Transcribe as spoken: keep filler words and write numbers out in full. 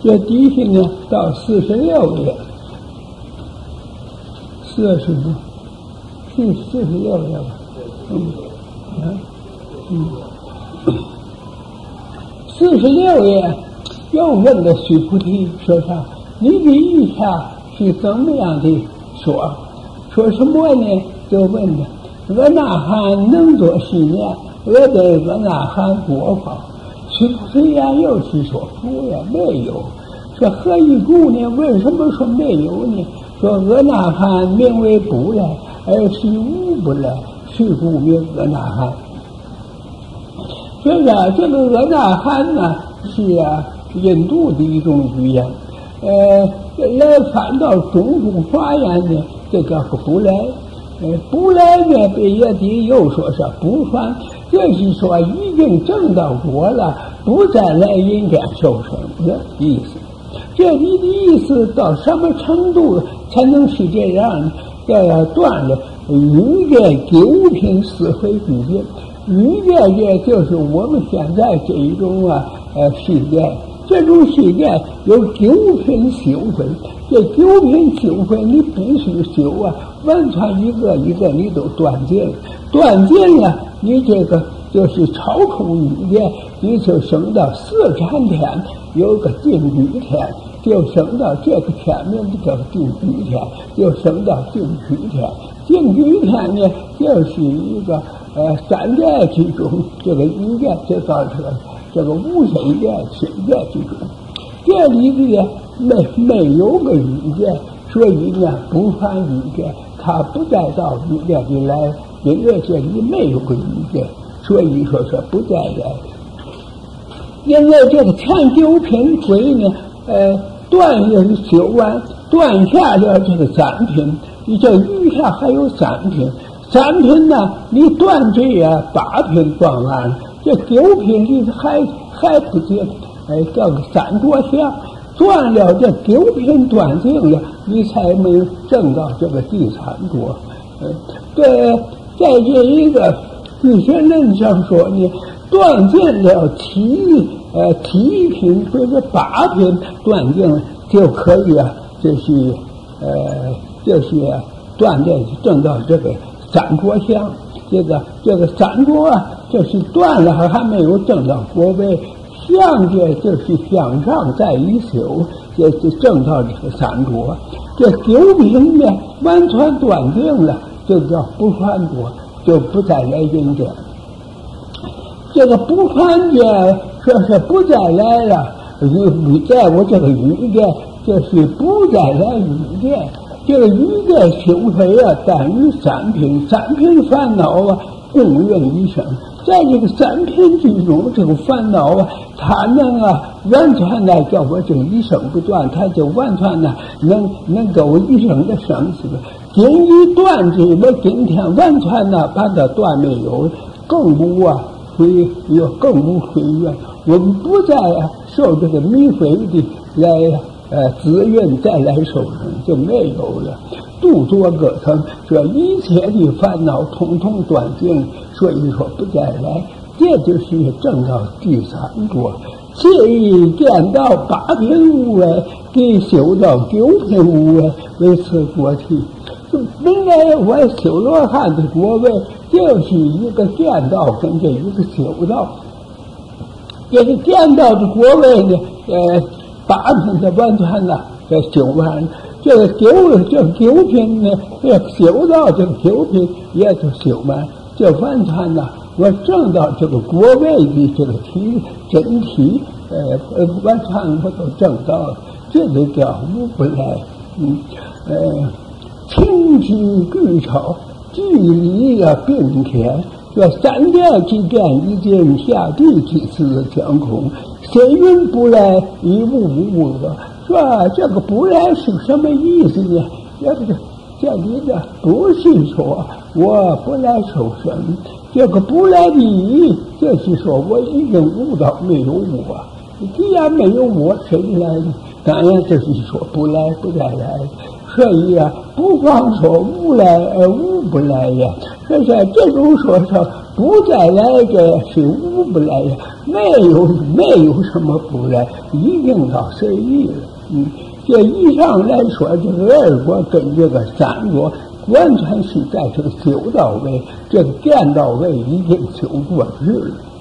这底下呢到四十六页，四十是四十六页吧？嗯，啊，嗯，四十六页又问了须菩提说啥？你的意下是怎么样的说？说什么呢？就问了。阿那含能作是念，我对阿那含果报。须菩提呀，又是说不呀，没有。说何以故呢？为什么说没有呢？说阿那含名为不来，而是无不来，是故名阿那含。这个这个阿那含呢，是啊，印度的一种语言，呃，来翻到中国华言呢，这叫不来。呃，不来呢，被业地又说是不传，这是说已经证到果了，不再来人间受生的意思。这你的意思到什么程度才能是这样呢？要断了欲界九品四回之间，欲界界就是我们现在这一种啊呃世界，这种世界有九品修慧，这九品修慧你必须修啊，完全一个一个你都断尽，断尽了，你这个就是超出欲界，你就升到四禅天，有个定居天，就升到这个天名叫定居天，就升到定居天。定居天呢，就是一个呃三界之中，这个欲界就到这个这个无生界、心界之中。这里呢没没有个欲界，所以呢不犯欲界，他不再到欲界里来，因为这里没有个欲界，所以说是不再来。因为这个前九品水呢，呃，断也是修完，断下了这个三品，你这余下还有三品，三品呢，你断这呀八品断完了，这九品里还还不行，哎，叫个三着相。断了这九品断尽了，你才能证到这个第三着。呃，对，在这一个俱舍论上说呢，断尽了七呃七品或者八品断尽了就可以啊，就是呃就是断尽证到这个三着相。这个这个三着啊，就是断了还没有证到果位。相界就是向上再一修，这就证到这个三着。这九品呢，完全断定了，就叫不传着，就不再来人间。这个不传界说是不再来了，欲在我这个欲界，就是不再来欲界。这个欲界修慧啊，但于三品，三品烦恼啊，共运一生。在这个三品之中，这个烦恼啊，它能啊完全的叫我这一生不断，它就完全的能能够一生的生死。今一断之，我今天完全的把它断没有，更不啊会有更不会愿，我们不再啊受这个迷悔的来呃滋润，再来受生就没有了。度作各层，说一切的烦恼统统断尽，所以说不再来，这就是证到第三着。此以见到八品无为，给修到九品无为，为此果体。就本来我修罗汉的果位，就是一个见到跟这一个修道。这个见到的果位呢，呃，八品的完全呢，这修完了。这个九这九品呢，这修到这个九品也就修完，这完全呢，我证到这个果位的这个体真体，呃呃，完全我都证到了，这就叫无不来。嗯，呃，情之巨超，距离啊并天，这三界之间已经下地之次相空，谁云不来，一无无我。说这个不来是什么意思呢？这个这里的不是说我不来受生，这个不来的意义就是说我已经悟到没有我，既然没有我，谁来呢？当然就是说不来不再来。所以啊，不光说无来而无不来呀，这是这种说是不再来的是无不来的，没有没有什么不来，一定到随意了。嗯，这以上来说，这个二果跟这个三果完全是在这个九到位，这个见到位已经九过去了。